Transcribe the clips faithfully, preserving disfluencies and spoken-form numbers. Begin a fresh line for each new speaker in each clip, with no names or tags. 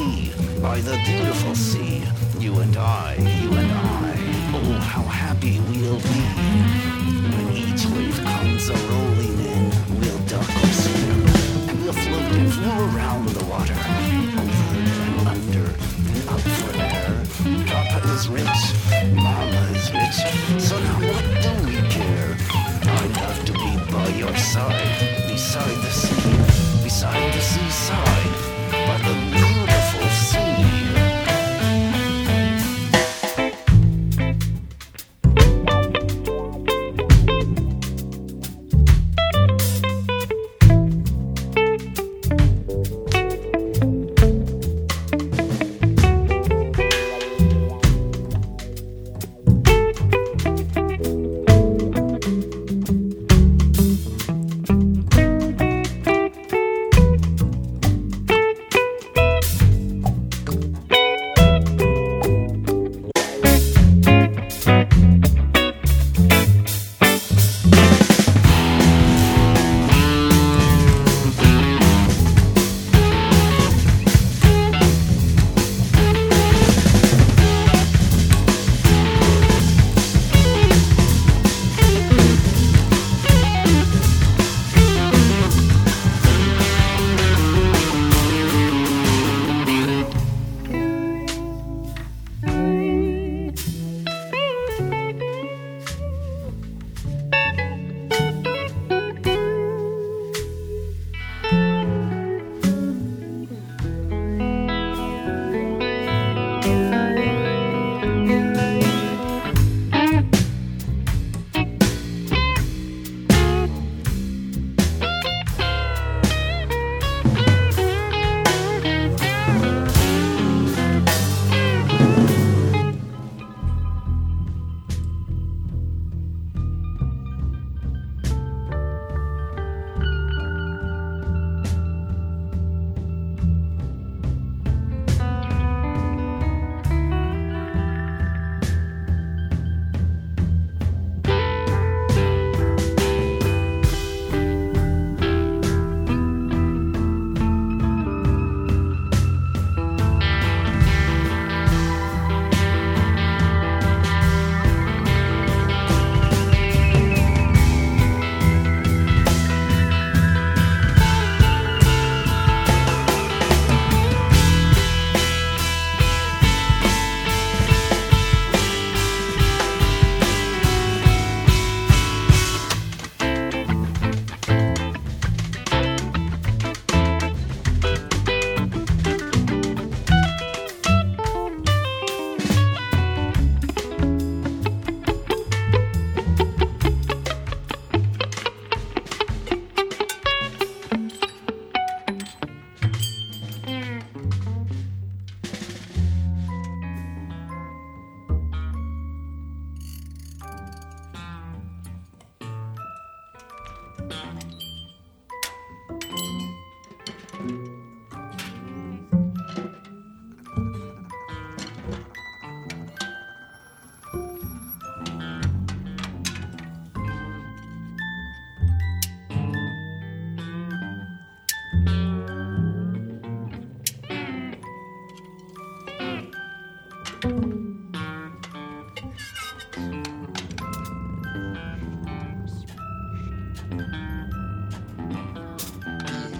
be by the beautiful sea. You and I, you and I, oh how happy we'll be. When each wave comes a-rolling in, we'll duck or swim, and we'll float and flow around the water, over and under and up for air. Papa is rich, Mama is rich, so now what do we care? I'd love to be by your side, beside the sea, beside the seaside, by the beautiful sea.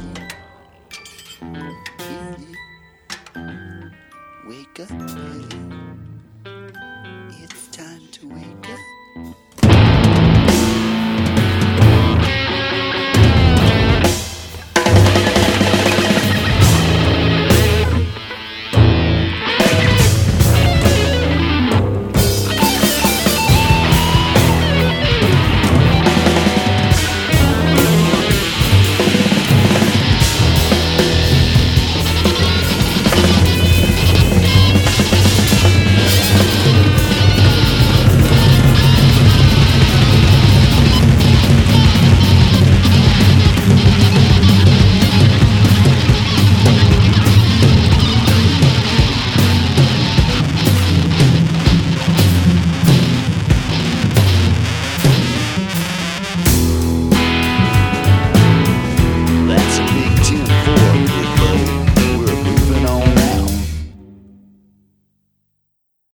Wake up,